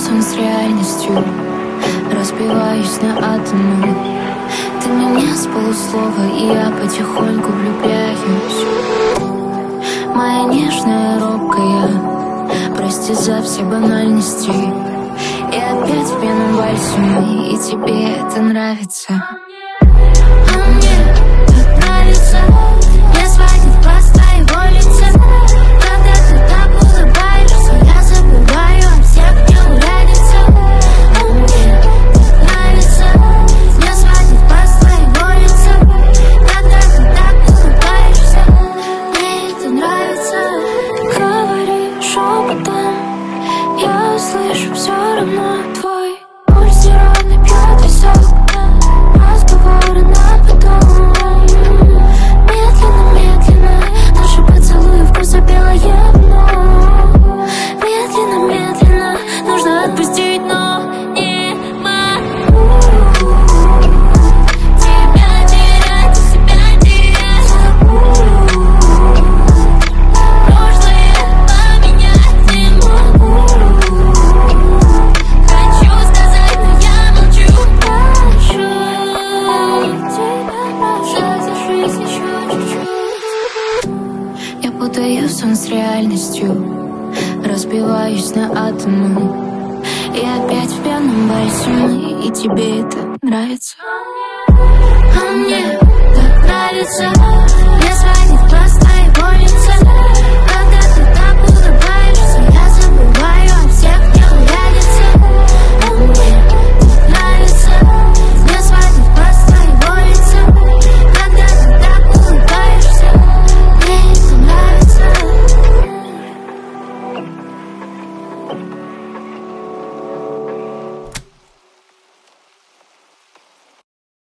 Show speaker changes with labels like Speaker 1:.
Speaker 1: сон с реальностью, разбиваюсь на атомы. Ты меня с полуслова, и я потихоньку влюбляюсь. Моя нежная, робкая, прости за все банальности. И опять в пьяном вальсе мы, и тебе это нравится. А мне так нравится. Мне звонит глаз твоего лица. Когда ты так улыбаешься, я забываю о всех, мне нравится. А мне так нравится. Мне звонит глаз твоего лица. Когда ты так улыбаешься, мне это нравится. Говори шепотом, я услышу все равно. Твой пульс неровный, пьет висок. Разговоры на потом. Медленно, медленно, наши поцелуи вкуса белое вино. Медленно, медленно, нужно отпустить, но не могу тебя терять, себя терять. Прошлое поменять не могу. Хочу сказать, но я молчу. Прошу тебя, задержись еще чуть-чуть. Я путаю сон с реальностью, разбиваюсь на атомы. И опять в пьяном вальсе мы, и тебе это нравится. А мне так нравится. Мне звонит глаз твоего лица.